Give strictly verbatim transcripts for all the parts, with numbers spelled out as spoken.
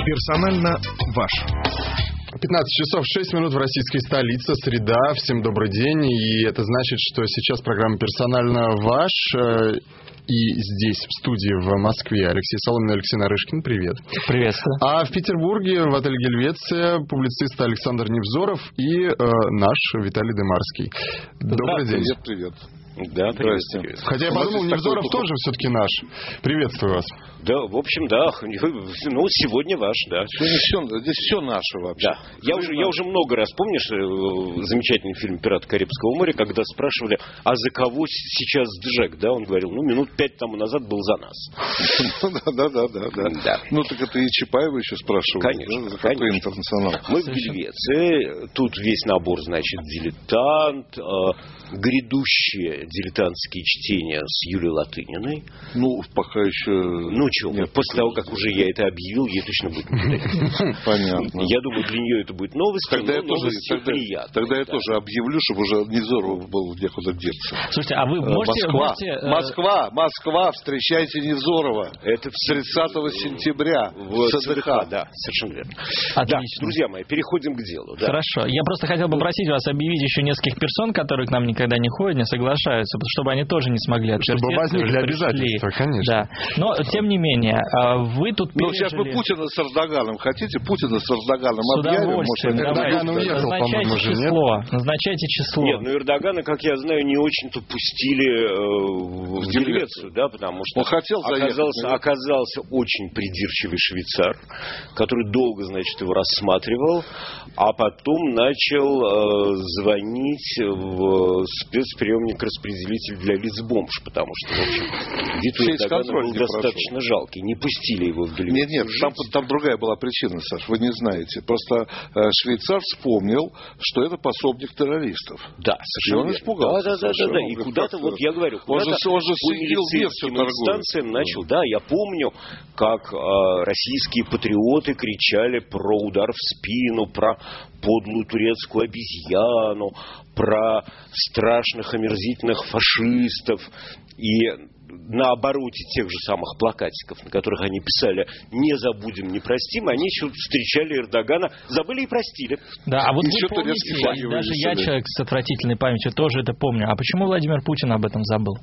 Персонально ваш. пятнадцать часов шесть минут в российской столице, среда. Всем добрый день. И это значит, что сейчас программа «Персонально ваш». И здесь, в студии в Москве, Алексей Соломин и Алексей Нарышкин. Привет. Приветствую. А в Петербурге, в отеле «Гельвеция», публицист Александр Невзоров и э, наш Виталий Демарский. Добрый день. Привет, привет. Да, приветствую. Хотя я подумал, Невзоров тоже все-таки наш. Приветствую вас. Да, в общем, да. Ну, сегодня ваш, да. Здесь все, здесь все наше вообще. Да. Я уже, я уже много раз, помнишь, замечательный фильм «Пираты Карибского моря», когда спрашивали, а за кого сейчас Джек, да? Он говорил, ну, минут пять тому назад был за нас. Да, да, да, да. Ну, так это и Чапаева еще спрашивали. Конечно. За какой интернационал? Мы в Гельвеции. Тут весь набор, значит, дилетант, грядущие дилетантские чтения с Юлией Латыниной. Ну, пока еще... Ну, что, после того, как уже я это объявил, ей точно будет не Понятно. Я думаю, для нее это будет новость, тогда но я тоже, тогда, приятно. Тогда я да. тоже объявлю, чтобы уже Невзоров был некуда деться. Слушайте, а вы можете... Москва, можете, Москва, Москва, встречайте Невзорова. Это тридцатого сентября в ЦДХ. Да, совершенно верно. Отлично. Да, друзья мои, переходим к делу. Да. Хорошо. Я просто хотел попросить вас объявить еще нескольких персон, которые к нам никогда не ходят, не соглашаются, чтобы они тоже не смогли отвертеться. Чтобы возникли обязательства, конечно. Да. Но, тем не менее, вы тут пережили... Ну, сейчас мы Путина с Эрдоганом. Хотите Путина с Эрдоганом с объявим? удовольствием. Эрдоган уехал, по-моему, уже, нет? Назначайте число. Нет, ну Эрдогана, как я знаю, не очень-то пустили э, в Гельвецию, да, потому что он хотел оказался, оказался очень придирчивый швейцар, который долго, значит, его рассматривал, а потом начал э, звонить в спецприемник-распределитель для лиц-бомж, потому что, в общем, вид у Эрдогана был достаточно жалкий. Не пустили его в Гельвецию. Нет, нет, там, там другая была причина, Саш, вы не знаете. Просто э, швейцар вспомнил, что это пособник террористов. Да, совершенно. И он испугался. Да, да, да, да, да. И куда-то, вот я говорю, куда-то он же, он же по милицейским инстанциям начал. Да, я помню, как э, российские патриоты кричали про удар в спину, про подлую турецкую обезьяну, про страшных омерзительных фашистов. И на обороте тех же самых плакатиков, на которых они писали «не забудем, не простим», они еще встречали Эрдогана, забыли и простили. Да, а вот вы помните, даже я, человек с отвратительной памятью, тоже это помню. А почему Владимир Путин об этом забыл?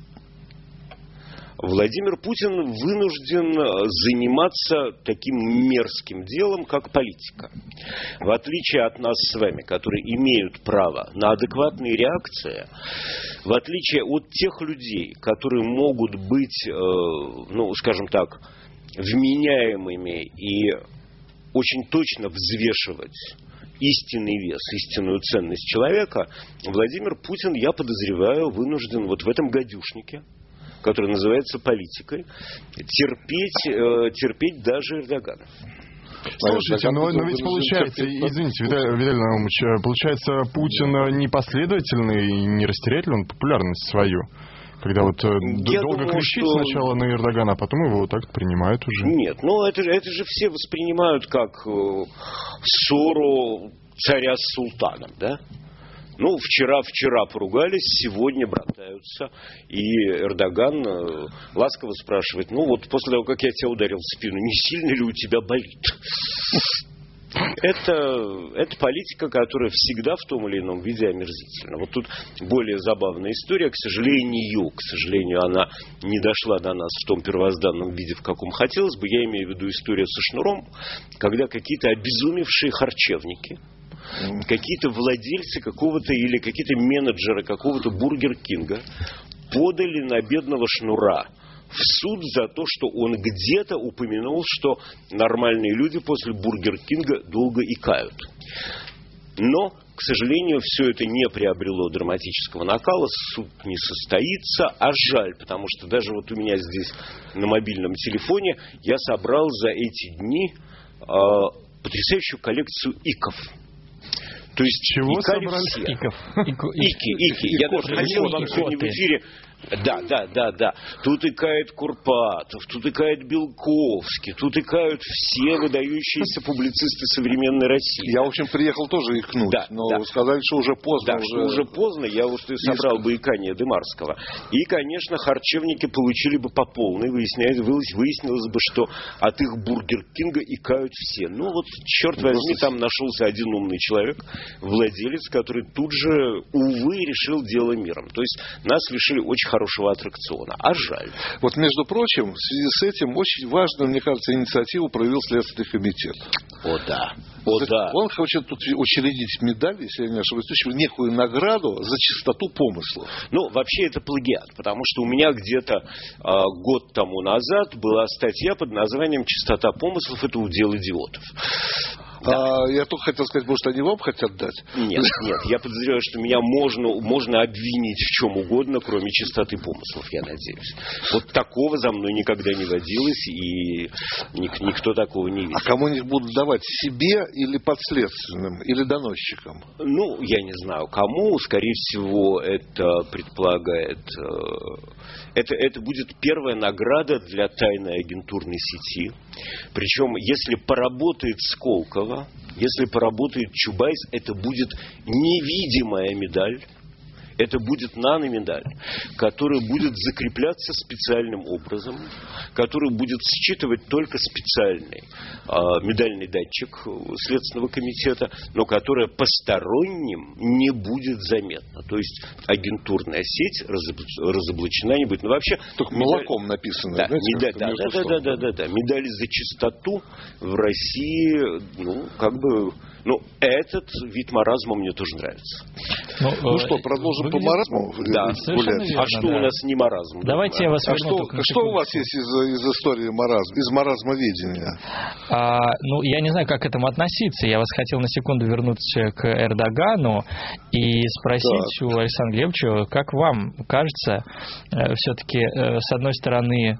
Владимир Путин вынужден заниматься таким мерзким делом, как политика. В отличие от нас с вами, которые имеют право на адекватные реакции, в отличие от тех людей, которые могут быть, ну, скажем так, вменяемыми и очень точно взвешивать истинный вес, истинную ценность человека, Владимир Путин, я подозреваю, вынужден вот в этом гадюшнике, который называется политикой, терпеть, э, терпеть даже Эрдогана. Слушайте, но, но ведь получается, извините, Виталий, Виталий Наумович, получается, Путин непоследовательный и не растеряет ли он популярность свою? Когда вот Я долго думаю, кричит что... сначала на Эрдогана, а потом его вот так принимают уже. Нет, ну это же, это же все воспринимают как э, ссору царя с султаном, да? Ну, вчера, вчера поругались, сегодня братаются. И Эрдоган э, ласково спрашивает, ну вот после того, как я тебя ударил в спину, не сильно ли у тебя болит? Это, это политика, которая всегда в том или ином виде омерзительна. Вот тут более забавная история. К сожалению, к сожалению, она не дошла до нас в том первозданном виде, в каком хотелось бы. Я имею в виду историю со Шнуром, когда какие-то обезумевшие харчевники, какие-то владельцы какого-то или какие-то менеджеры какого-то Бургер Кинга подали на бедного Шнура в суд за то, что он где-то упомянул, что нормальные люди после Бургер Кинга долго икают. Но, к сожалению, все это не приобрело драматического накала, суд не состоится, а жаль, потому что даже вот у меня здесь на мобильном телефоне я собрал за эти дни э, потрясающую коллекцию иков. То есть чего собрали? Иков. Ики, ики. Я даже хотел вам сегодня в эфире Да, да, да, да. Тут икает Курпатов, тут икает Белковский, тут икают все выдающиеся публицисты современной России. Я, в общем, приехал тоже икнуть, да, но да. сказали, что уже поздно. Да, уже... что уже поздно, я вот и собрал бы икание Демарского. И, конечно, харчевники получили бы по полной, выяснилось, выяснилось бы, что от их Бургер Кинга икают все. Ну вот, черт ну, возьми, просто... там нашелся один умный человек, владелец, который тут же, увы, решил дело миром. То есть нас лишили очень хорошего аттракциона. А жаль. Вот, между прочим, в связи с этим очень важную, мне кажется, инициативу проявил Следственный комитет. О, да. О, да. Он хочет тут учредить медаль, если я не ошибаюсь, некую награду за чистоту помыслов. Ну, вообще это плагиат, потому что у меня где-то э, год тому назад была статья под названием «Чистота помыслов – это удел идиотов». Да. А, я только хотел сказать, может, они вам хотят дать? Нет, нет, я подозреваю, что меня можно, можно обвинить в чем угодно, кроме чистоты помыслов, я надеюсь. Вот такого за мной никогда не водилось, и ник, никто такого не видел. А кому-нибудь будут давать? Себе или подследственным, или доносчикам? Ну, я не знаю, кому. Скорее всего, это предполагает... Это, это будет первая награда для тайной агентурной сети. Причем, если поработает Сколково, если поработает Чубайс, это будет невидимая медаль. Это будет наномедаль, которая будет закрепляться специальным образом, который будет считывать только специальный э, медальный датчик Следственного комитета, но которая посторонним не будет заметна. То есть агентурная сеть разоблачена не будет. Но вообще только медаль... молоком написано. Да, знаете, медаль, да, да, да, да, да, да, да. Медаль за чистоту в России, ну, как бы... Ну, этот вид маразма мне тоже нравится. Ну, ну что, продолжим по маразму? Да, совершенно верно. А что да. у нас не маразм? Давайте да? я вас а что, что у вас есть из, из истории маразма, из маразмоведения? А, ну, я не знаю, как к этому относиться. Я вас хотел на секунду вернуться к Эрдогану и спросить так. у Александра Глебовича, как вам кажется, все-таки, с одной стороны,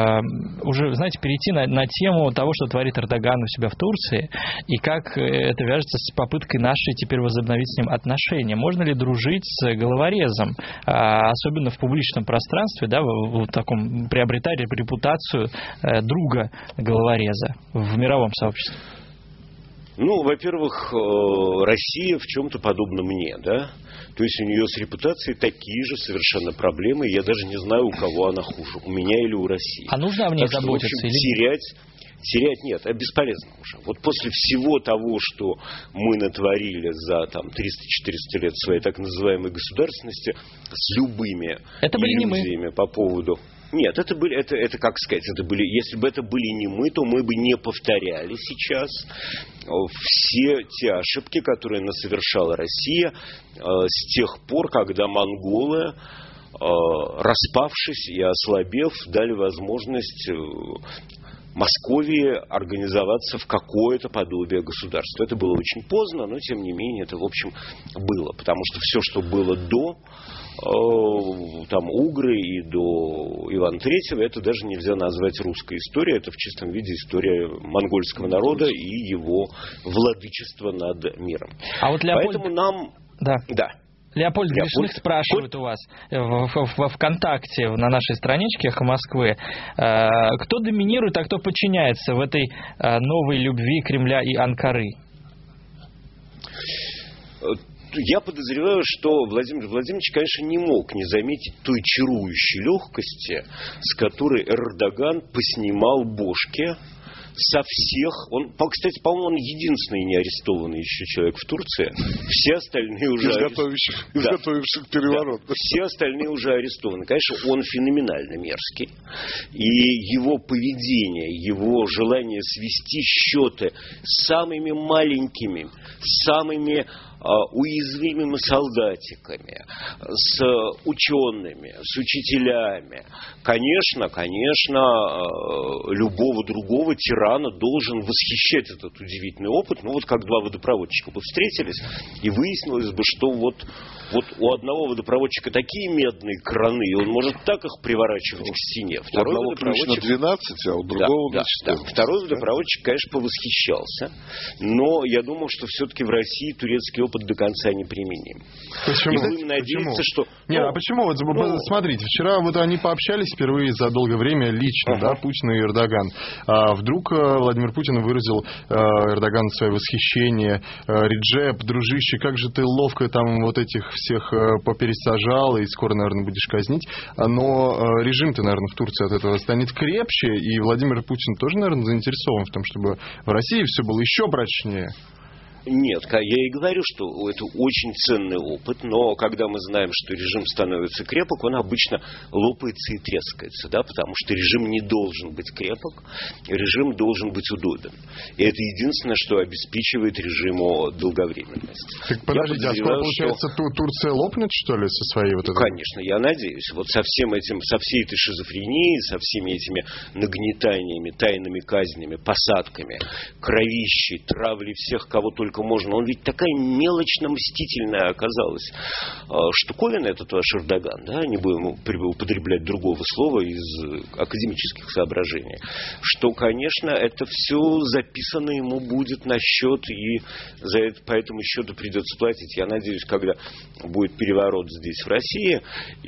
уже, знаете, перейти на, на тему того, что творит Эрдоган у себя в Турции, и как это вяжется с попыткой нашей теперь возобновить с ним отношения. Можно ли дружить с головорезом, особенно в публичном пространстве, да, в, в таком приобретать репутацию друга головореза в мировом сообществе? Ну, во-первых, Россия в чем-то подобна мне, да? То есть у нее с репутацией такие же совершенно проблемы, я даже не знаю, у кого она хуже, у меня или у России. А нужно о ней так заботиться? Что, в общем, или... терять... Терять нет, это бесполезно уже. Вот после всего того, что мы натворили за там, триста-четыреста лет своей так называемой государственности, с любыми это были иллюзиями не мы. по поводу... Нет, это были, это, это как сказать, это были, если бы это были не мы, то мы бы не повторяли сейчас все те ошибки, которые насовершала Россия с тех пор, когда монголы, распавшись и ослабев, дали возможность Московии организоваться в какое-то подобие государства. Это было очень поздно, но тем не менее это, в общем, было. Потому что все, что было до э, там, Угры и до Ивана Третьего, это даже нельзя назвать русской историей. Это в чистом виде история монгольского народа и его владычества над миром. А вот Леопольд... Поэтому нам... Да. Да. Леопольд Гришных спрашивает у вас в, в, в ВКонтакте на нашей страничке «Эхо Москвы», э, кто доминирует, а кто подчиняется в этой э, новой любви Кремля и Анкары? Я подозреваю, что Владимир Владимирович, конечно, не мог не заметить той чарующей легкости, с которой Эрдоган поснимал бошки со всех, он, кстати, по-моему, он единственный не арестованный еще человек в Турции. Все остальные уже изготовивших, арест... изготовивших да. переворот. Да. Все остальные уже арестованы. Конечно, он феноменально мерзкий. И его поведение, его желание свести счеты с самыми маленькими, с самыми уязвимыми солдатиками, с учеными, с учителями. Конечно, конечно, любого другого тирана должен восхищать этот удивительный опыт. Ну вот как два водопроводчика бы встретились, и выяснилось бы, что вот, вот у одного водопроводчика такие медные краны, и он может так их приворачивать к стене. Второй у водопроводчик двенадцать, а у другого да, да, да. Второй водопроводчик, конечно, повосхищался. Но я думал, что все-таки в России турецкий опыт опыт до конца неприменим. Почему? И будем надеяться, что... Не, ну, а почему? Вот, ну, смотрите, вчера вот они пообщались впервые за долгое время лично, ага. да, Путин и Эрдоган. А вдруг Владимир Путин выразил Эрдогану свое восхищение. Реджеп, дружище, как же ты ловко там вот этих всех попересажал, и скоро, наверное, будешь казнить. Но режим-то, наверное, в Турции от этого станет крепче, и Владимир Путин тоже, наверное, заинтересован в том, чтобы в России все было еще прочнее. Нет, я и говорю, что это очень ценный опыт, но когда мы знаем, что режим становится крепок, он обычно лопается и трескается, да, потому что режим не должен быть крепок, режим должен быть удобен. И это единственное, что обеспечивает режиму долговременность. Так подождите, а скоро, получается, что... Турция лопнет, что ли, со своей вот этой... Конечно, я надеюсь. Вот со всем этим, со всей этой шизофренией, со всеми этими нагнетаниями, тайными казнями, посадками, кровищей, травлей всех, кого только можно. Он ведь такая мелочно-мстительная оказалась штуковина, этот ваш Эрдоган, да, не будем употреблять другого слова из академических соображений, что, конечно, это все записано ему будет на счет, и за это, по этому счету придется платить. Я надеюсь, когда будет переворот здесь, в России,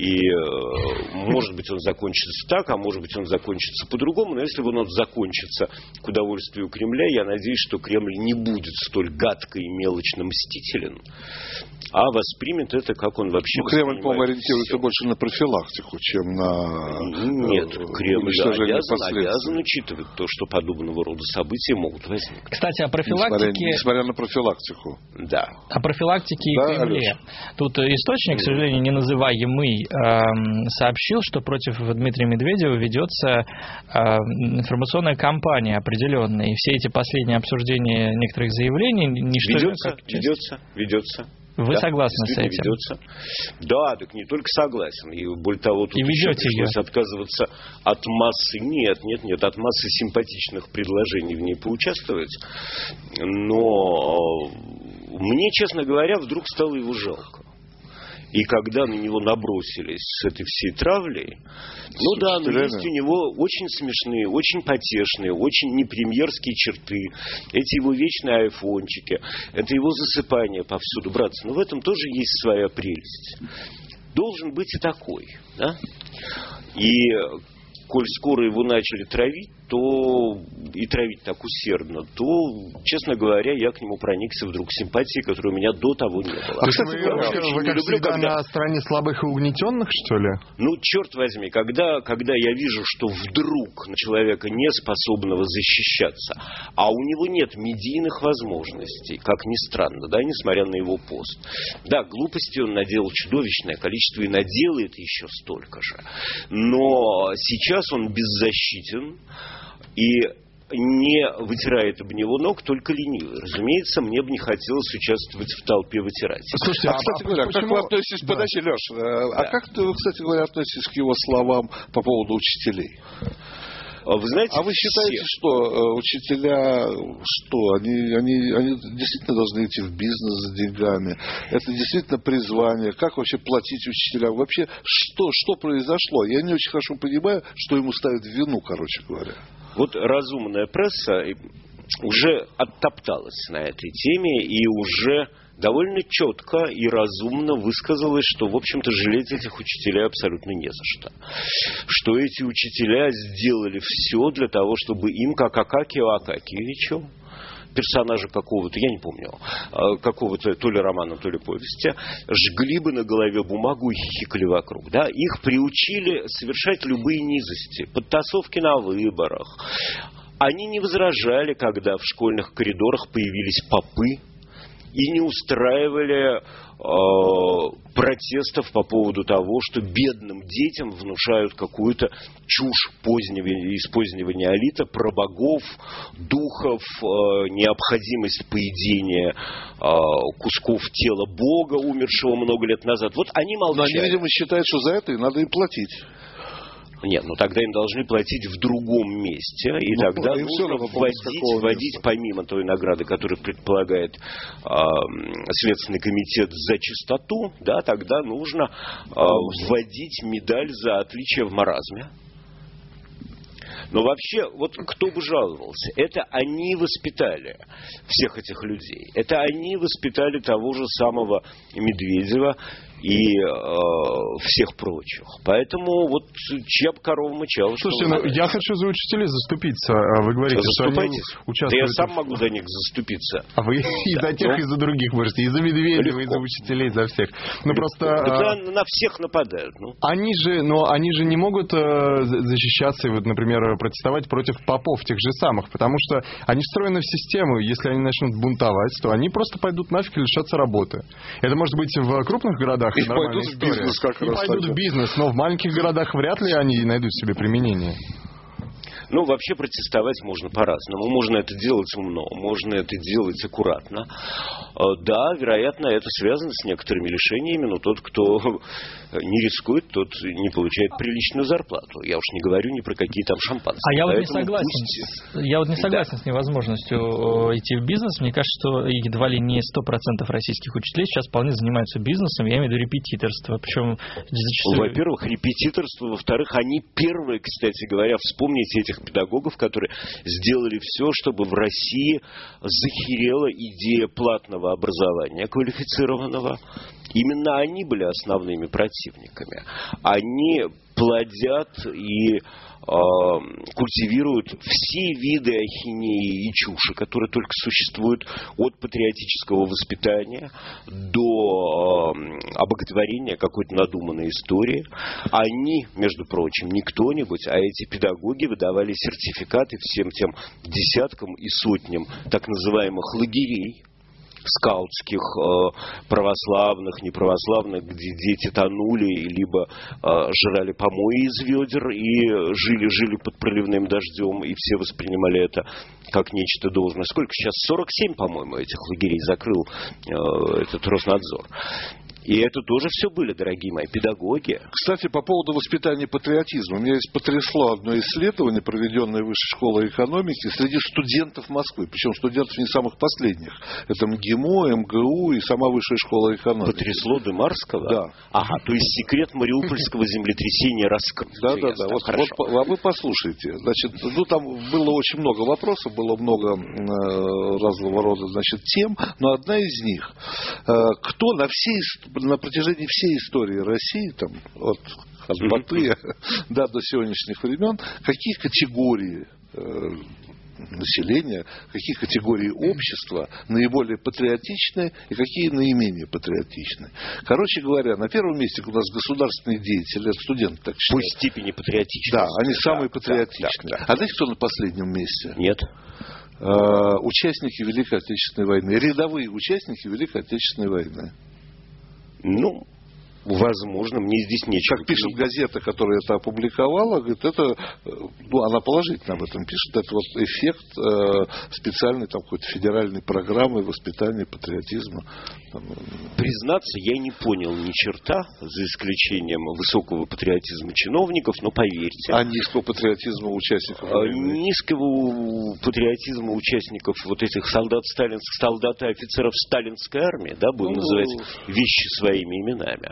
и, может быть, он закончится так, а может быть, он закончится по-другому, но если он закончится к удовольствию Кремля, я надеюсь, что Кремль не будет столь гадко и мелочно мстителен, а воспримет это, как он вообще... Ну, Кремль, по-моему, ориентируется больше на профилактику, чем на... Нет, Кремль обязан, обязан учитывать то, что подобного рода события могут возникнуть. Кстати, о профилактике... Несмотря, несмотря на профилактику. Да. О профилактике и да, Кремле. Алеша? Тут источник, к сожалению, не называемый, сообщил, что против Дмитрия Медведева ведется информационная кампания определенная. И все эти последние обсуждения некоторых заявлений... Ничто ведется, как ведется, ведется. Вы да, согласны с этим? Ведется. Да, так не только согласен. И более того, тут и еще ее. пришлось отказываться от массы, нет, нет, нет, от массы симпатичных предложений в ней поучаствовать. Но мне, честно говоря, вдруг стало его жалко. И когда на него набросились с этой всей травлей, ну да, но есть у него очень смешные, очень потешные, очень непремьерские черты. Эти его вечные айфончики, это его засыпание повсюду. Братцы, ну в этом тоже есть своя прелесть. Должен быть и такой, да? И коль скоро его начали травить, то и травить так усердно, то, честно говоря, я к нему проникся вдруг симпатией, которой у меня до того не было. А, кстати, вы, вы, вы как люблю, всегда, когда... на стороне слабых и угнетенных, что ли? Ну, черт возьми, когда, когда я вижу, что вдруг на человека не способного защищаться, а у него нет медийных возможностей, как ни странно, да, несмотря на его пост. Да, глупости он наделал чудовищное количество и наделает еще столько же. Но сейчас он беззащитен, и не вытирает об него ног только ленивый. Разумеется, мне бы не хотелось участвовать в толпе вытирателей. Слушайте, а, кстати говоря, почему... как вы относитесь... Да. Подожди, Леш, да. а как вы, кстати говоря, относитесь к его словам по поводу учителей? Вы знаете, а вы считаете, все... что э, учителя, что они, они, они действительно должны идти в бизнес за деньгами? Это действительно призвание? Как вообще платить учителям? Вообще, что, что произошло? Я не очень хорошо понимаю, что ему ставят в вину, короче говоря. Вот разумная пресса уже оттопталась на этой теме и уже довольно четко и разумно высказалась, что, в общем-то, жалеть этих учителей абсолютно не за что. Что эти учителя сделали все для того, чтобы им, как Акакию Акакиевичу, персонажа какого-то, я не помню, какого-то то ли романа, то ли повести, жгли бы на голове бумагу и хихикали вокруг. Да? Их приучили совершать любые низости, подтасовки на выборах. Они не возражали, когда в школьных коридорах появились попы, и не устраивали э, протестов по поводу того, что бедным детям внушают какую-то чушь позднего, из позднего неолита про богов, духов, э, необходимость поедения э, кусков тела бога, умершего много лет назад. Вот они молчали. Но они, видимо, считают, что за это и надо им платить. Нет, ну тогда им должны платить в другом месте, и ну, тогда нужно вводить, вводить помимо той награды, которую предполагает э, Следственный комитет за чистоту, да, тогда нужно э, вводить медаль за отличие в маразме. Но вообще, вот кто бы жаловался? Это они воспитали всех этих людей. Это они воспитали того же самого Медведева и э, всех прочих. Поэтому вот чья бы корова мычала. Слушайте, ну, я хочу за учителей заступиться. Вы говорите, что они участвуют... Да я сам могу за них заступиться. А вы и за тех, и за других можете. И за Медведева, и за учителей, и за всех. Ну просто... Да на всех нападают. Ну. Они же, но они же не могут э, защищаться и, вот, например, протестовать против попов тех же самых, потому что они встроены в систему. Если они начнут бунтовать, то они просто пойдут нафиг и лишатся работы. Это может быть в крупных городах. И пойдут в бизнес как и раз. пойдут в бизнес, но в маленьких городах вряд ли они найдут себе применение. Ну, вообще протестовать можно по-разному. Можно это делать умно, можно это делать аккуратно. Да, вероятно, это связано с некоторыми лишениями, но тот, кто не рискует, тот не получает приличную зарплату. Я уж не говорю ни про какие там шампанские. А я вот не согласен. Пусть... Я вот не согласен да. с невозможностью идти в бизнес. Мне кажется, что едва ли не сто процентов российских учителей сейчас вполне занимаются бизнесом. Я имею в виду репетиторство. Причем зачастую... Во-первых, репетиторство. Во-вторых, они первые, кстати говоря, вспомните этих педагогов, которые сделали все, чтобы в России захерела идея платного образования квалифицированного. Именно они были основными противниками. Они плодят и э, культивируют все виды ахинеи и чуши, которые только существуют, от патриотического воспитания до э, обоготворения какой-то надуманной истории. Они, между прочим, не кто-нибудь, а эти педагоги выдавали сертификаты всем тем десяткам и сотням так называемых лагерей, скаутских, православных, неправославных, где дети тонули, либо жрали помои из ведер и жили-жили под проливным дождем, и все воспринимали это как нечто должное. Сколько сейчас? сорок семь, по-моему, этих лагерей закрыл этот Роснадзор. И это тоже все были, дорогие мои, педагоги. Кстати, по поводу воспитания патриотизма. Меня здесь потрясло одно исследование, проведенное Высшей школой экономики среди студентов Москвы. Причем студентов не самых последних. Это МГИМО, МГУ и сама Высшая школа экономики. Потрясло Дымарского? Да. Ага, то есть секрет мариупольского землетрясения раскрыт. Да, да, да. Вот, вот, а вы послушайте. Значит, ну там было очень много вопросов, было много э, разного рода, значит, тем, но одна из них. Э, кто на всей на протяжении всей истории России, там, от Хазбаты mm-hmm. да, до сегодняшних времен, какие категории э, населения, какие категории общества наиболее патриотичны и какие наименее патриотичны. Короче говоря, на первом месте у нас государственные деятели, это студенты так считают. По степени патриотичности. Да, они самые да, патриотичные. Да, да, да. А знаете, кто на последнем месте? Нет. Э, участники Великой Отечественной войны, рядовые участники Великой Отечественной войны. Ну, возможно, мне здесь нечего. Как пишет газета, которая это опубликовала, говорит, это, ну, она положительно об этом пишет, это вот эффект э, специальной там какой-то федеральной программы воспитания патриотизма. Там, признаться, я не понял ни черта, за исключением высокого патриотизма чиновников, но поверьте. А низкого патриотизма участников войны? Низкого патриотизма участников вот этих солдат сталинских, солдат и офицеров сталинской армии, да, будем ну, называть вещи своими именами.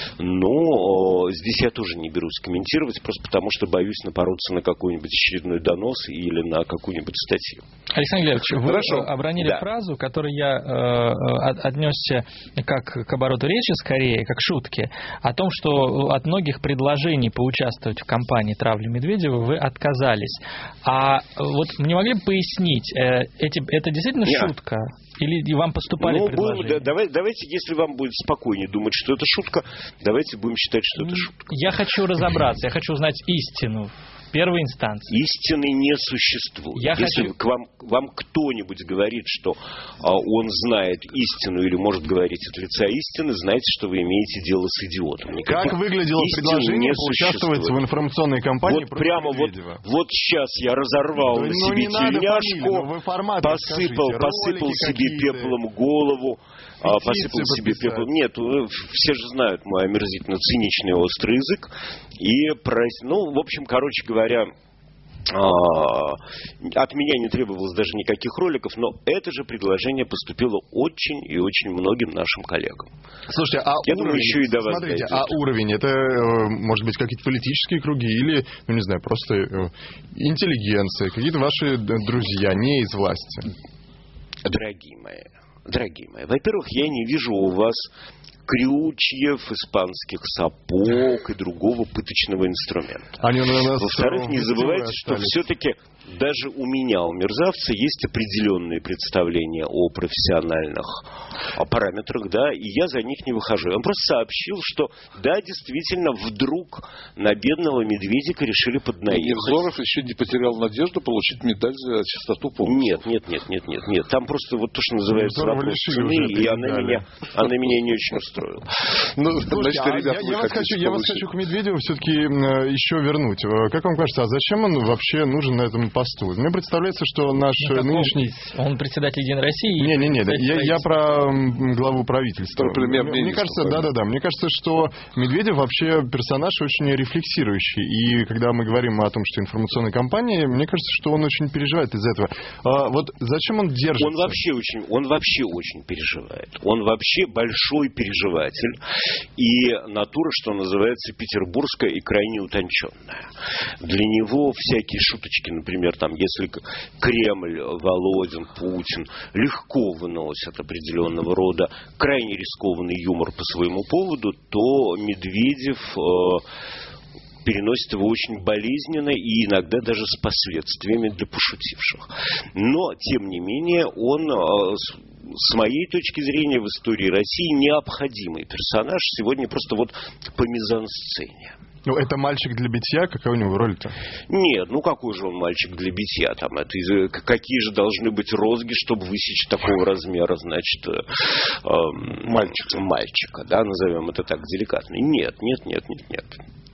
Но здесь я тоже не берусь комментировать, просто потому что боюсь напороться на какой-нибудь очередной донос или на какую-нибудь статью. Александр Глебович, вы Хорошо. обронили да. фразу, которую я э, отнесся как к обороту речи, скорее, как к шутке, о том, что от многих предложений поучаствовать в кампании травли Медведева вы отказались. А вот не могли бы пояснить, э, эти, это действительно Нет. шутка? Или вам поступали ну, предложения? Будем, да, давай, давайте, если вам будет спокойнее думать, что это шутка, давайте будем считать, что это шутка. Я хочу разобраться, я хочу узнать истину в первой инстанции. Истины не существует. Я если хочу... к вам, вам кто-нибудь говорит, что а, он знает истину или может говорить от лица истины, знайте, что вы имеете дело с идиотом. Никаких как выглядело предложение поучаствовать в информационной кампании вот прямо вот, вот сейчас я разорвал да, на ну, себе тельняшку, посыпал, посыпал себе пеплом голову, а, посыпал себе пеплом. Нет, все же знают мой омерзительно циничный острый язык. И, ну, в общем, короче говоря, От меня не требовалось даже никаких роликов, но это же предложение поступило очень и очень многим нашим коллегам. Слушайте, а Я уровень, думаю, еще и до вас смотрите, дойдет. а уровень, это, может быть, какие-то политические круги или, ну, не знаю, просто интеллигенция, какие-то ваши друзья, не из власти? Дорогие мои, дорогие мои, во-первых, я не вижу у вас крючьев, испанских сапог и другого пыточного инструмента. Они у нас Во-вторых, не забывайте, что все-таки даже у меня, у мерзавца, есть определенные представления о профессиональных параметрах, да, и я за них не выхожу. Он просто сообщил, что, да, действительно, вдруг на бедного медведика решили поднаехать. Невзоров еще не потерял надежду получить медаль за чистоту помыслов. Нет, нет, нет, нет, нет, нет. Там просто вот то, что называется вопрос цены, и она меня, она меня не очень устроила. Ну, слушайте, а я, я, вас хочу, я вас хочу к Медведеву все-таки еще вернуть. Как вам кажется, а зачем он вообще нужен на этом посту? Мне представляется, что наш ну, нынешний... Он, он председатель Единой России? Не-не-не, я, я про главу правительства. Про премьер-министра. Мне кажется, да-да-да, мне кажется, что Медведев вообще персонаж очень рефлексирующий. И когда мы говорим о том, что информационная кампания, мне кажется, что он очень переживает из-за этого. А вот зачем он держится? Он вообще очень, он вообще очень переживает. Он вообще большой переживатель. И натура, что называется, петербургская и крайне утонченная. Для него всякие шуточки, например, там, если Кремль, Володин, Путин легко выносят определенного рода крайне рискованный юмор по своему поводу, то Медведев э, переносит его очень болезненно и иногда даже с последствиями для пошутивших. Но, тем не менее, он, э, с, с моей точки зрения, в истории России необходимый персонаж сегодня просто вот по мизансцене. Ну, это мальчик для битья? Какая у него роль-то? Нет, ну какой же он мальчик для битья? Там, это, какие же должны быть розги, чтобы высечь такого размера, значит, э, мальчика. мальчика, да, назовем это так деликатно. Нет, нет, нет, нет, нет.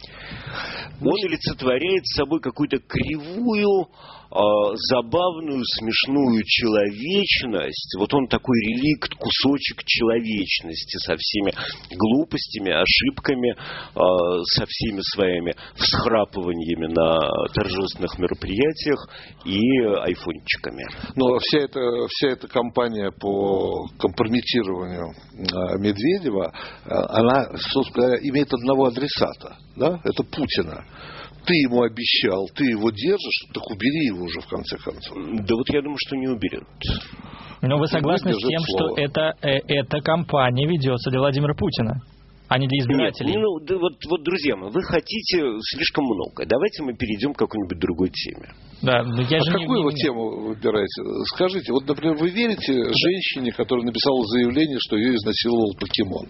Он олицетворяет собой какую-то кривую, э, забавную, смешную человечность. Вот он такой реликт, кусочек человечности со всеми глупостями, ошибками, э, со всеми своими всхрапываниями на торжественных мероприятиях и айфончиками. Но вся эта, вся эта кампания по компрометированию э, Медведева, э, она, собственно говоря, имеет одного адресата, да? Это Путина. Ты ему обещал, ты его держишь, так убери его уже в конце концов. Да вот я думаю, что не уберет. Но вы согласны с тем, слово. что это, э, эта кампания ведется для Владимира Путина, а не для избирателей? Нет, ну, да, вот, вот, друзья мои, вы хотите слишком много. Давайте мы перейдем к какой-нибудь другой теме. Да, но я а же какую не, вы не... тему выбираете? Скажите, вот, например, вы верите женщине, которая написала заявление, что ее изнасиловал покемон?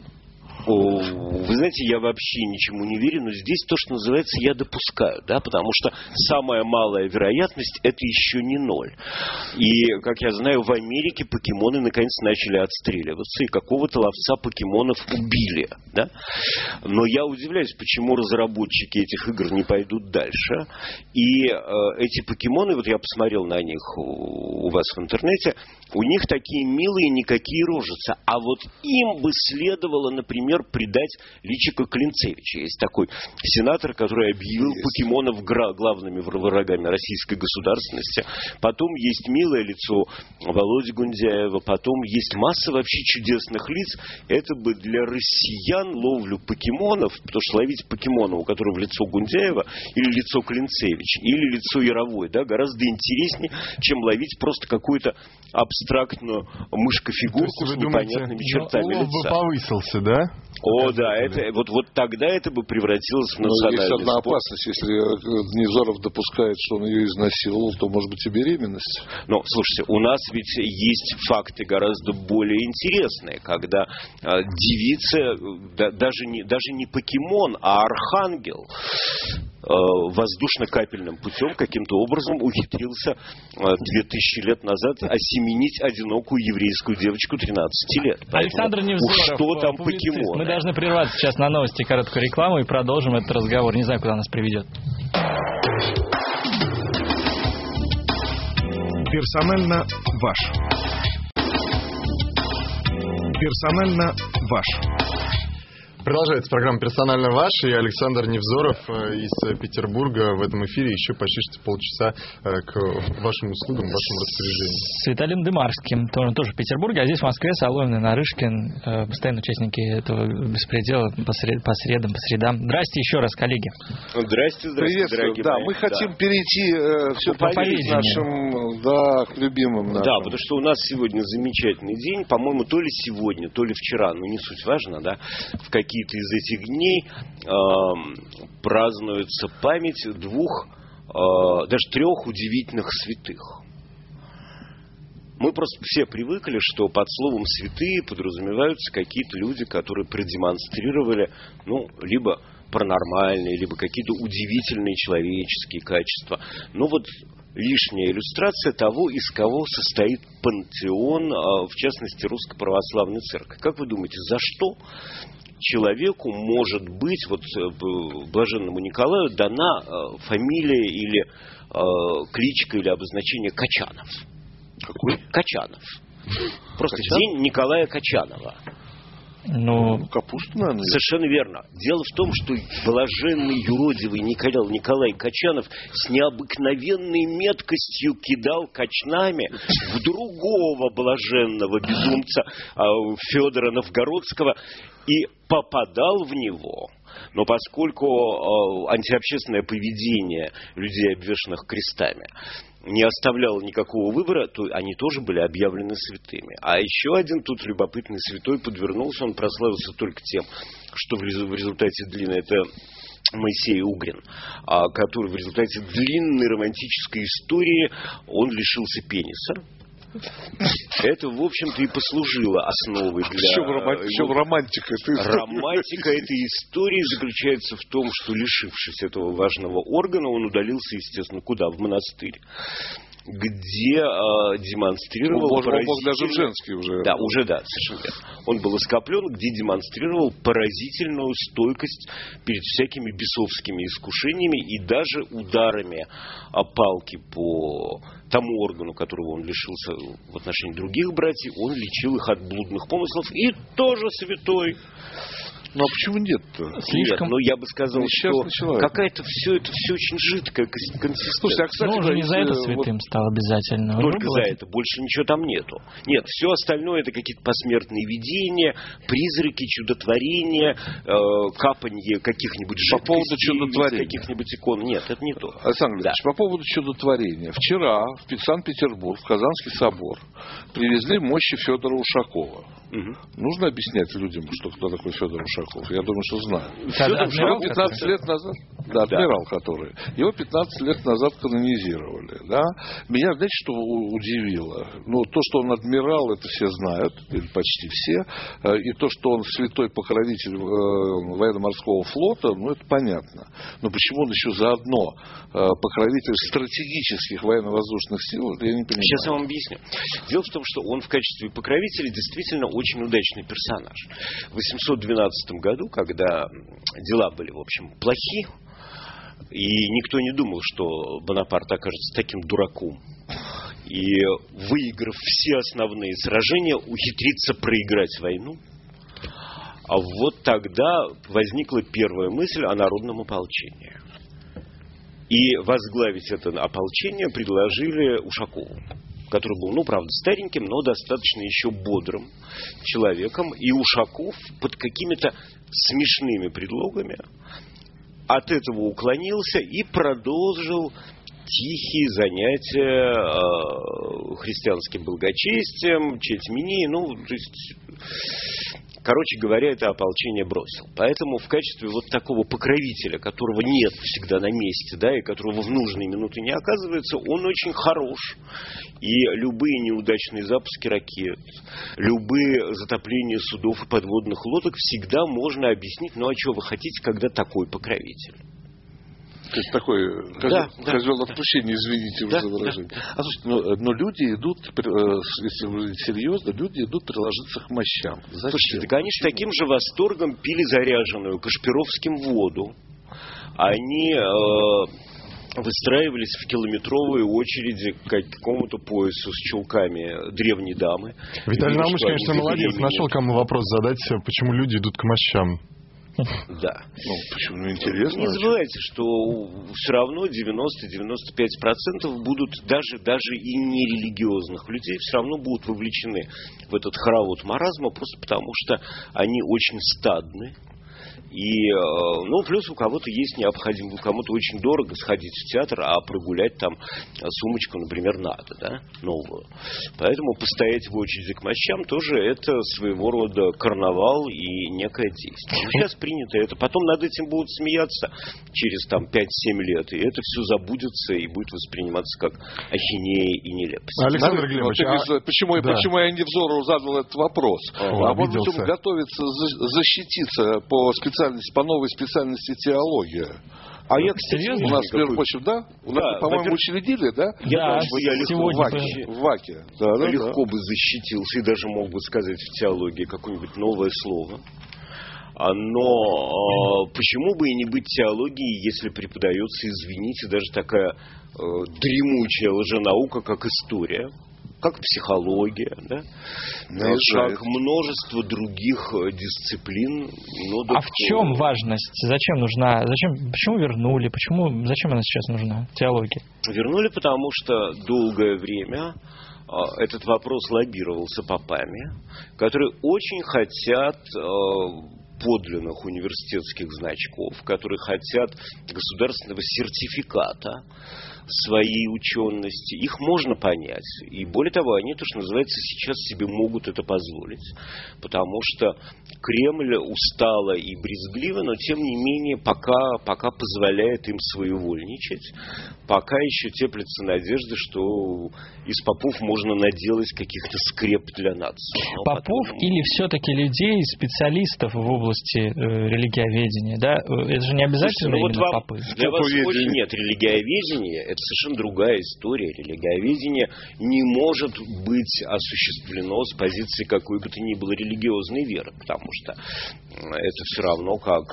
Вы знаете, я вообще ничему не верю, но здесь то, что называется, я допускаю, да, потому что самая малая вероятность – это еще не ноль. И, как я знаю, в Америке покемоны наконец начали отстреливаться, и какого-то ловца покемонов убили, да. Но я удивляюсь, почему разработчики этих игр не пойдут дальше. И э, эти покемоны, вот я посмотрел на них у, у вас в интернете, у них такие милые никакие рожицы, а вот им бы следовало, например, придать личико Клинцевича. Есть такой сенатор, который объявил есть. покемонов главными врагами российской государственности. Потом есть милое лицо Володи Гундяева. Потом есть масса вообще чудесных лиц. Это бы для россиян ловлю покемонов, потому что ловить покемона, у которого лицо Гундяева, или лицо Клинцевич, или лицо Яровой, да, гораздо интереснее, чем ловить просто какую-то абстрактную мышка-фигурку с непонятными думаете, чертами лица. Бы повысился, да? О, да, это, вот, вот тогда это бы превратилось в национальный спорт. Есть одна спорт. опасность, если Невзоров допускает, что он ее изнасиловал, то может быть и беременность. Но, слушайте, у нас ведь есть факты гораздо более интересные, когда э, девица, да, даже, не, даже не покемон, а архангел, воздушно-капельным путем каким-то образом ухитрился две тысячи лет назад осеменить одинокую еврейскую девочку тринадцати лет. Александр Невзоров, что там покемоны? Мы должны прерваться сейчас на новости, короткую рекламу и продолжим этот разговор. Не знаю, куда нас приведет. Персонально ваш. Персонально ваш. Продолжается программа «Персонально ваш», и Александр Невзоров из Петербурга в этом эфире еще почти полчаса к вашим услугам, вашим распоряжениям. С Виталием Дымарским, тоже, тоже в Петербурге, а здесь в Москве Соломин и Нарышкин, постоянные участники этого беспредела по, сред, по средам, по средам. Здрасте еще раз, коллеги. Здрасте, здрасте, дорогие Да, мои. мы хотим да. перейти э, все-таки к нашим, да, к любимым нашим. Да, потому что у нас сегодня замечательный день, по-моему, то ли сегодня, то ли вчера, ну не суть важно, да, в какие-то из этих дней э, празднуется память двух, э, даже трех удивительных святых. Мы просто все привыкли, что под словом «святые» подразумеваются какие-то люди, которые продемонстрировали, ну, либо паранормальные, либо какие-то удивительные человеческие качества. Но вот лишняя иллюстрация того, из кого состоит пантеон, в частности, Русской Православной Церкви. Как вы думаете, за что человеку может быть, вот блаженному Николаю, дана фамилия или кличка или обозначение Качанов? Какой? Качанов. Просто Качан? День Николая Качанова. Ну, капусту, наверное. Совершенно верно. Дело в том, что блаженный юродивый Николай, Николай Качанов с необыкновенной меткостью кидал качнами в другого блаженного безумца Федора Новгородского и попадал в него. Но поскольку антиобщественное поведение людей, обвешанных крестами, не оставляло никакого выбора, то они тоже были объявлены святыми. А еще один тут любопытный святой подвернулся, он прославился только тем, что в результате длинной, это Моисей Угрин, который в результате длинной романтической истории, он лишился пениса. Это, в общем-то, и послужило основой для... В чем, роман... в чем романтика? Романтика этой истории заключается в том, что, лишившись этого важного органа, он удалился, естественно, куда? В монастырь, где э, демонстрировал... Он, поразительную... он даже в женский уже. Да, уже да, совершенно верно. Он был оскоплен, где демонстрировал поразительную стойкость перед всякими бесовскими искушениями и даже ударами о палки по тому органу, которого он лишился в отношении других братьев, он лечил их от блудных помыслов, и тоже святой. Ну а почему нет-то? Слишком... Нет, но я бы сказал, что человек. Какая-то все это все очень жидкая консистенция. Слушайте, а, кстати, ну, уже не за это святым вот... стал обязательно. Только за это, больше ничего там нету. Нет, все остальное это какие-то посмертные видения, призраки, чудотворения, э, капанье каких-нибудь жидкостей. По поводу чудотворения. Каких-нибудь икон. Нет, это не то. Александр Ильич, да. По поводу чудотворения. Вчера в Санкт-Петербург, в Казанский собор, привезли мощи Федора Ушакова. Угу. Нужно объяснять людям, что кто такой Федор Ушаков? Я думаю, что знают. Федор Ушаков пятнадцать лет назад, да, адмирал, да. который, его пятнадцать лет назад канонизировали. Да? Меня, знаете, что удивило? Ну, то, что он адмирал, это все знают, или почти все. И то, что он святой покровитель военно-морского флота, ну, это понятно. Но почему он еще заодно покровитель стратегических военно-воздушных сил, я не понимаю. Сейчас я вам объясню. Дело в том, что он в качестве покровителя действительно очень удачный персонаж. В восемьсот двенадцатом году, когда дела были, в общем, плохи, и никто не думал, что Бонапарт окажется таким дураком, и, выиграв все основные сражения, ухитрится проиграть войну, а вот тогда возникла первая мысль о народном ополчении. И возглавить это ополчение предложили Ушакову, который был, ну, правда, стареньким, но достаточно еще бодрым человеком. И Ушаков под какими-то смешными предлогами от этого уклонился и продолжил тихие занятия э, христианским благочестием, четьмини, ну, то есть... Короче говоря, это ополчение бросил. Поэтому в качестве вот такого покровителя, которого нет всегда на месте, да, и которого в нужные минуты не оказывается, он очень хорош. И любые неудачные запуски ракет, любые затопления судов и подводных лодок всегда можно объяснить, ну а что вы хотите, когда такой покровитель? То есть такой да, козел да, отпущения, извините да, за выражение. Да, да. А слушайте, но, но люди идут, если говорить серьезно, люди идут приложиться к мощам. Зачем? Слушайте, так они с таким же восторгом пили заряженную Кашпировским воду. Они э, выстраивались в километровые очереди к какому-то поясу с чулками древней дамы. Виталий Наумович, конечно, молодец. Нашел кому вопрос задать, почему люди идут к мощам. Да. Ну, почему интересно? Не забывайте, что все равно девяносто - девяносто пять процентов будут даже, даже и нерелигиозных людей все равно будут вовлечены в этот хоровод маразма, просто потому что они очень стадны. И, ну, плюс у кого-то есть необходимость, кому-то очень дорого сходить в театр, а прогулять там сумочку, например, надо, да, новую. Поэтому постоять в очереди к мощам тоже это своего рода карнавал и некое действие. Сейчас принято это. Потом над этим будут смеяться через там пять-семь лет, и это все забудется и будет восприниматься как ахинея и нелепость. Александр Глебович, а... почему, да. почему я Невзорову задал этот вопрос? О, а может быть, он готовится защититься по специальности, по новой специальности теология. А я, кстати, у нас, между прочим, да? У нас, да, по-моему, учредили, да? Я, да, я легко, в ВАКе. В ВАКе. Да, да, легко да. бы защитился и даже мог бы сказать в теологии какое-нибудь новое слово. Но почему бы и не быть теологией, если преподается, извините, даже такая э, дремучая лженаука, как история, как психология, да? Ну, как множество других дисциплин. Но а в чем важность? Зачем нужна? Зачем? Почему вернули? Почему? Зачем она сейчас нужна? Теология. Вернули, потому что долгое время этот вопрос лоббировался попами, которые очень хотят подлинных университетских значков, которые хотят государственного сертификата своей учености. Их можно понять. И более того, они, то, что называется, сейчас себе могут это позволить. Потому что Кремль устало и брезгливо, но тем не менее пока, пока позволяет им своевольничать. Пока еще теплится надежда, что из попов можно наделать каких-то скреп для нации. Но попов потом... или все-таки людей, специалистов в области э, религиоведения, да? Это же не обязательно ну, именно вот вам, попы. Для вас очень нет. Религиоведение — это совершенно другая история. Религиоведение не может быть осуществлено с позиции какой бы то ни было религиозной веры, потому что это все равно как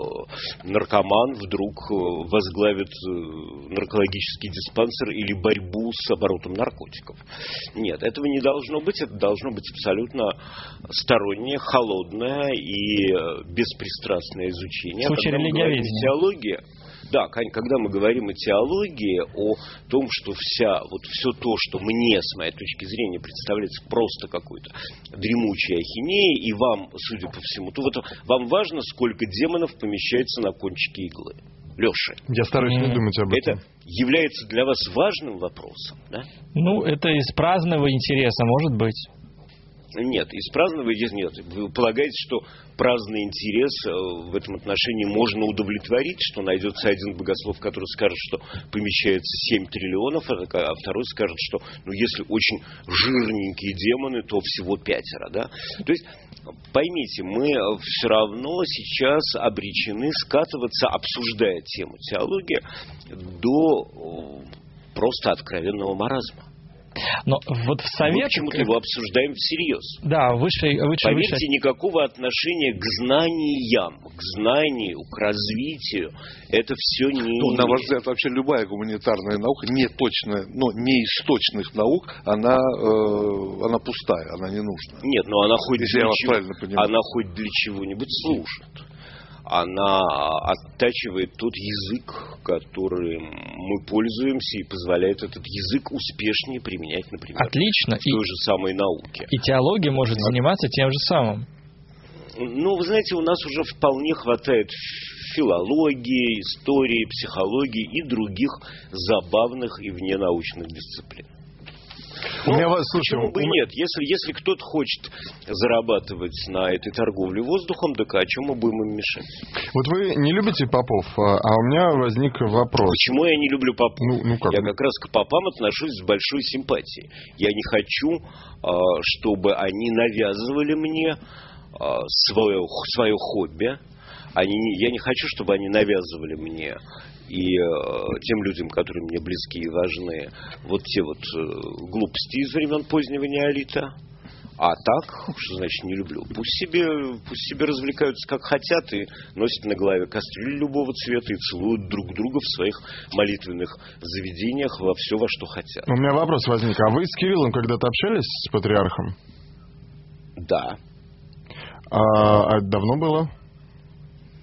наркоман вдруг возглавит наркологический диспансер или борьбу с оборотом наркотиков. Нет, этого не должно быть. Это должно быть абсолютно стороннее, холодное и беспристрастное изучение. В случае религиоведения. Теология. Да, когда мы говорим о теологии, о том, что вся, вот все то, что мне, с моей точки зрения, представляется просто какой-то дремучей ахинеей, и вам, судя по всему, то вот вам важно, сколько демонов помещается на кончике иглы. Леша. Я стараюсь не думать об этом. Это является для вас важным вопросом, да? Ну, это из праздного интереса, может быть. Нет, из праздного нет. Вы полагаете, что праздный интерес в этом отношении можно удовлетворить, что найдется один богослов, который скажет, что помещается семь триллионов, а второй скажет, что ну, если очень жирненькие демоны, то всего пятеро, да? То есть, поймите, мы все равно сейчас обречены скатываться, обсуждая тему теологии, до просто откровенного маразма. Но вот в Совет... Мы почему-то его обсуждаем всерьез. Да, выше, выше, Поверьте, выше. никакого отношения к знаниям, к знанию, к развитию это все не ну, на ваш взгляд, вообще любая гуманитарная наука, не точная, но не из точных наук, она, э, она пустая, она не нужна. Нет, но она хоть, Если для, чего, она хоть для чего-нибудь служит. Она оттачивает тот язык, которым мы пользуемся, и позволяет этот язык успешнее применять, например, Отлично. в той и, же самой науке. И теология может заниматься тем же самым. Ну, вы знаете, у нас уже вполне хватает филологии, истории, психологии и других забавных и вненаучных дисциплин. У меня, ну, слушай, почему бы у... нет? Если, если кто-то хочет зарабатывать на этой торговле воздухом, так о чем мы будем им мешать? Вот вы не любите попов, а у меня возник вопрос. Почему я не люблю попов? Ну, ну как? Я как раз к попам отношусь с большой симпатией. Я не хочу, чтобы они навязывали мне свое, свое хобби. Они, я не хочу, чтобы они навязывали мне и э, тем людям, которые мне близки и важны, вот те вот э, глупости из времен позднего неолита. А так, что значит не люблю? Пусть себе, пусть себе развлекаются как хотят и носят на голове кастрюли любого цвета и целуют друг друга в своих молитвенных заведениях во все, во что хотят. У меня вопрос возник. А вы с Кириллом когда-то общались с патриархом? Да. А, а давно было?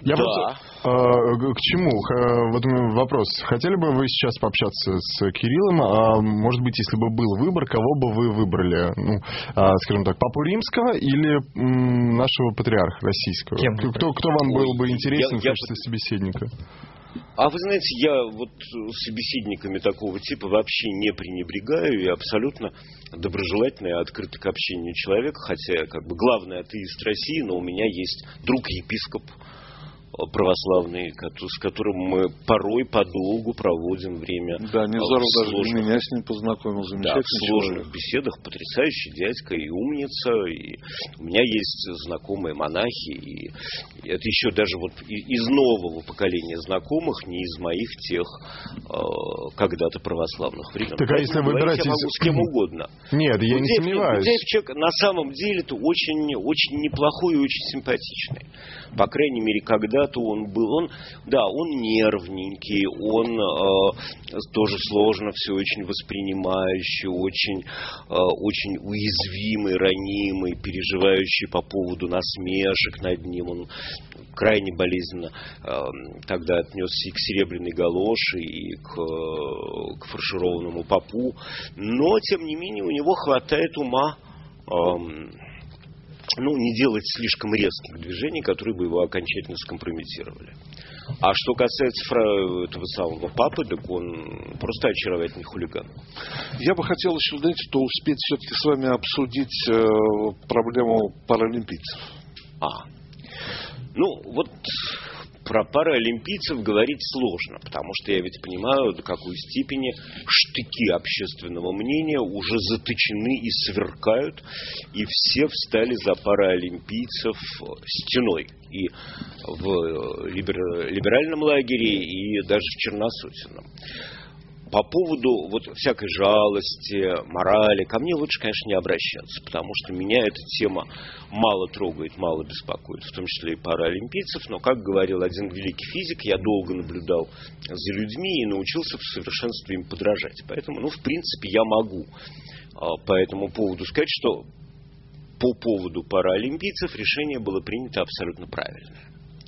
Я да. просто, э, к чему? Вот вопрос. Хотели бы вы сейчас пообщаться с Кириллом? А, может быть, если бы был выбор, кого бы вы выбрали? Ну, а, скажем так, Папу Римского или м, нашего патриарха российского? Кем? Кто, кто вам Ой, был бы интересен я, в качестве я... собеседника? А вы знаете, я вот собеседниками такого типа вообще не пренебрегаю и абсолютно доброжелательный и открытый к общению человек, хотя как бы главный атеист России, но у меня есть друг-епископ православный, с которым мы порой подолгу проводим время. Да, Невзоров даже меня с ним познакомил, замечательный да, в сложных человек. беседах, потрясающий дядька и умница, и у меня есть знакомые монахи, и это еще даже вот из нового поколения знакомых, не из моих тех э, когда-то православных времен. Так а если выбирать я могу с кем угодно. Нет, я Гудзеев, не сомневаюсь. Гудзеев человек на самом деле-то очень, очень неплохой и очень симпатичный. По крайней мере, когда то он был, он, да, он нервненький, он э, тоже сложно все очень воспринимающий, очень, э, очень уязвимый, ранимый, переживающий по поводу насмешек над ним. Он крайне болезненно э, тогда отнесся и к серебряной галоши, и к, э, к фаршированному попу. Но, тем не менее, у него хватает ума э, ну, не делать слишком резких движений, которые бы его окончательно скомпрометировали. А что касается фра... этого самого папы, так он просто очаровательный хулиган. Я бы хотел еще, знаете, что успеть все-таки с вами обсудить э, проблему паралимпийцев. А, ну, вот про паралимпийцев говорить сложно, потому что я ведь понимаю, до какой степени штыки общественного мнения уже заточены и сверкают, и все встали за паралимпийцев стеной. И в либеральном лагере, и даже в Черносотенном. По поводу вот всякой жалости, морали, ко мне лучше, конечно, не обращаться, потому что меня эта тема мало трогает, мало беспокоит, в том числе и паралимпийцев, но, как говорил один великий физик, я долго наблюдал за людьми и научился в совершенстве им подражать. Поэтому, ну, в принципе, я могу по этому поводу сказать, что по поводу паралимпийцев решение было принято абсолютно правильное.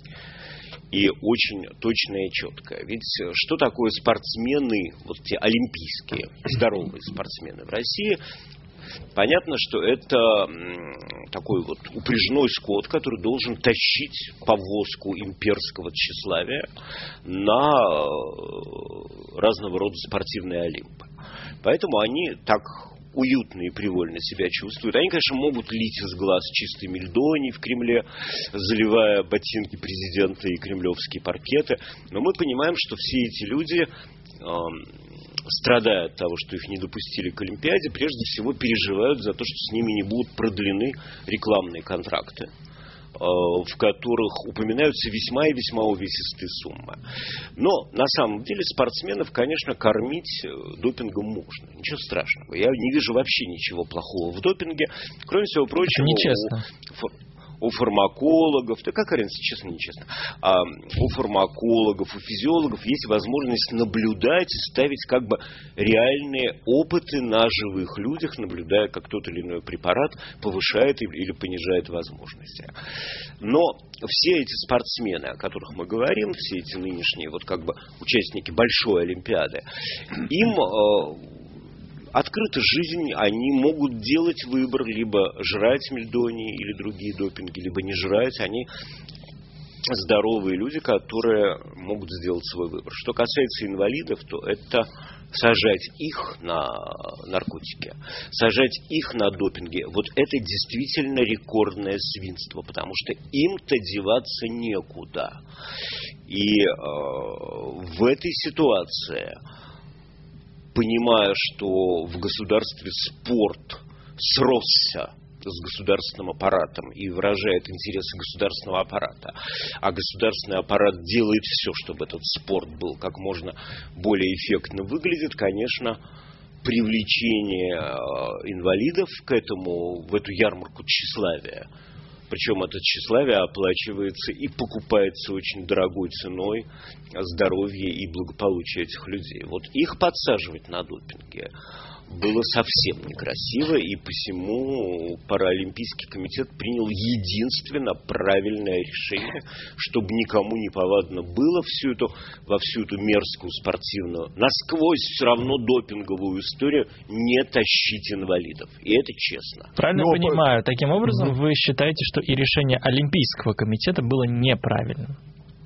И очень точное и четкое. Ведь что такое спортсмены, вот те олимпийские, здоровые спортсмены в России? Понятно, что это такой вот упряжной скот, который должен тащить повозку имперского тщеславия на разного рода спортивные олимпы. Поэтому они так уютно и привольно себя чувствуют. Они, конечно, могут лить из глаз чистый мельдоний в Кремле, заливая ботинки президента и кремлевские паркеты. Но мы понимаем, что все эти люди, э, страдая от того, что их не допустили к Олимпиаде, прежде всего переживают за то, что с ними не будут продлены рекламные контракты, в которых упоминаются весьма и весьма увесистые суммы. Но на самом деле спортсменов, конечно, кормить допингом можно. Ничего страшного. Я не вижу вообще ничего плохого в допинге. Кроме всего прочего, это нечестно. У, у фармакологов, да какая разница, честно, нечестно, а у фармакологов, у физиологов есть возможность наблюдать и ставить как бы реальные опыты на живых людях, наблюдая, как тот или иной препарат повышает или понижает возможности. Но все эти спортсмены, о которых мы говорим, все эти нынешние вот как бы участники большой Олимпиады, им э, открыта жизнь, они могут делать выбор, либо жрать мельдоний или другие допинги, либо не жрать. Они здоровые люди, которые могут сделать свой выбор. Что касается инвалидов, то это сажать их на наркотики, сажать их на допинги. Вот это действительно рекордное свинство, потому что им-то деваться некуда. И э, в этой ситуации, понимая, что в государстве спорт сросся с государственным аппаратом и выражает интересы государственного аппарата, а государственный аппарат делает все, чтобы этот спорт был как можно более эффектно выглядит, конечно, привлечение инвалидов к этому, в эту ярмарку тщеславия. Причем это тщеславие оплачивается и покупается очень дорогой ценой здоровье и благополучие этих людей. Вот их подсаживать на допинги было совсем некрасиво, и посему Паралимпийский комитет принял единственно правильное решение, чтобы никому не повадно было всю эту, во всю эту мерзкую спортивную, насквозь все равно допинговую историю не тащить инвалидов. И это честно. Правильно Но... понимаю, таким образом угу. вы считаете, что и решение Олимпийского комитета было неправильным?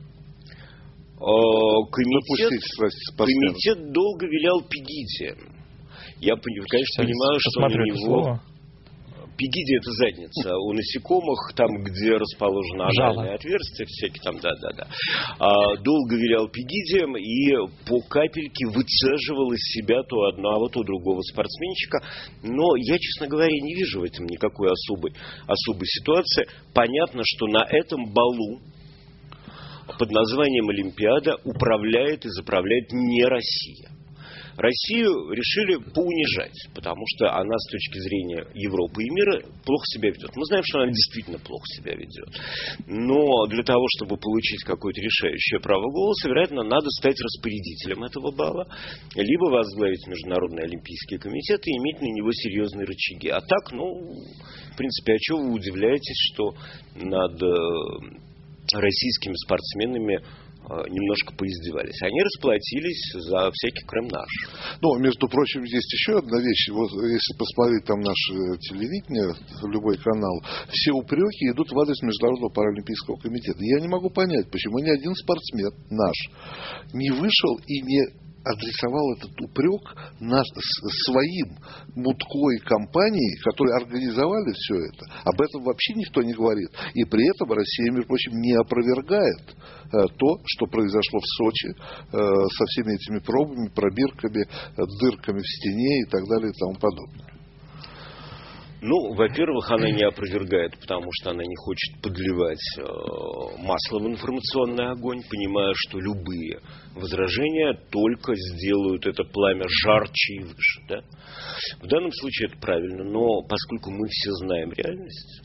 Комитет, комитет долго вилял Пегиде. Я, конечно, понимаю, что у него... Пегидия – это задница. У насекомых, там, где расположено анальное отверстие, всякие там, да-да-да. А, долго вилял Пегидием и по капельке выцеживал из себя то одного, то другого спортсменчика. Но я, честно говоря, не вижу в этом никакой особой, особой ситуации. Понятно, что на этом балу под названием Олимпиада управляет и заправляет не Россия. Россию решили поунижать, потому что она с точки зрения Европы и мира плохо себя ведет. Мы знаем, что она действительно плохо себя ведет. Но для того, чтобы получить какое-то решающее право голоса, вероятно, надо стать распорядителем этого бала, либо возглавить Международный Олимпийский комитет и иметь на него серьезные рычаги. А так, ну, в принципе, а чего вы удивляетесь, что над российскими спортсменами немножко поиздевались. Они расплатились за всякий крем наш. Ну, между прочим, есть еще одна вещь. Вот если посмотреть там наше телевидение, любой канал, все упреки идут в адрес Международного паралимпийского комитета. Я не могу понять, почему ни один спортсмен наш не вышел и не адресовал этот упрек наш, своим Мутко и компании, которые организовали все это. Об этом вообще никто не говорит. И при этом Россия, между прочим, не опровергает э, то, что произошло в Сочи э, со всеми этими пробами, пробирками, э, дырками в стене и так далее и тому подобное. Ну, во-первых, она не опровергает, потому что она не хочет подливать э, масло в информационный огонь, понимая, что любые возражения только сделают это пламя жарче и выше. Да? В данном случае это правильно, но поскольку мы все знаем реальность,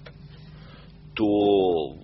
то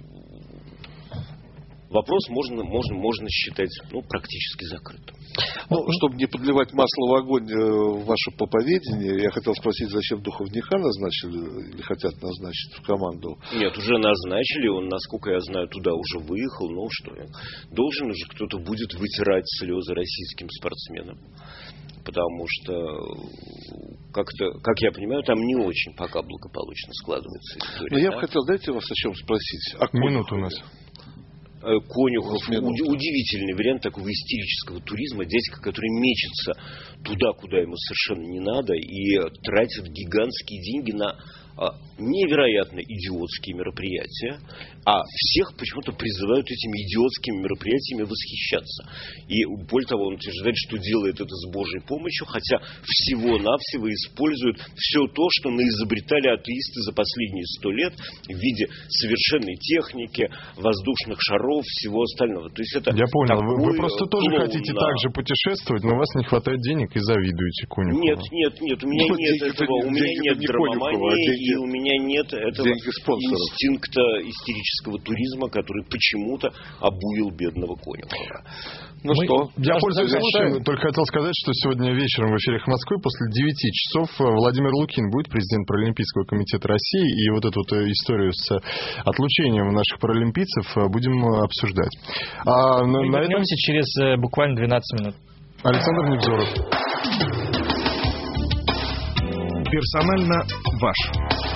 вопрос можно, можно, можно считать ну, практически закрытым. Ну, чтобы не подливать масло в огонь в ваше поповедение, я хотел спросить, зачем духовника назначили или хотят назначить в команду? Нет, уже назначили, он, насколько я знаю, туда уже выехал, ну что, должен уже кто-то будет вытирать слезы российским спортсменам. Потому что, как-то, как я понимаю, там не очень пока благополучно складывается история. Но я да? бы хотел, дайте вас о чем спросить. О Минуту у нас. Конюхов, удивительный вариант такого истерического туризма, дядька, который мечется туда, куда ему совершенно не надо, и тратит гигантские деньги на невероятно идиотские мероприятия, а всех почему-то призывают этими идиотскими мероприятиями восхищаться. И более того, он утверждает, что делает это с Божьей помощью, хотя всего-навсего использует все то, что наизобретали атеисты за последние сто лет в виде совершенной техники, воздушных шаров, всего остального. То есть это Я понял, вы, вы просто тоже хотите на... так же путешествовать, но у вас не хватает денег и завидуете Конюхову. Нет, нет, нет, у меня ну, нет этого, у меня нет драмомании, и у меня нет этого инстинкта истерического туризма, который почему-то обуял бедного Конюхова. Ну Мы, что, я пользуюсь случаем, только хотел сказать, что сегодня вечером в эфире Москвы после девяти часов Владимир Лукин будет, президент Паралимпийского комитета России, и вот эту вот историю с отлучением наших паралимпийцев будем обсуждать. А Мы на вернемся этом... через буквально двенадцать минут. Александр Невзоров. Персонально ваш.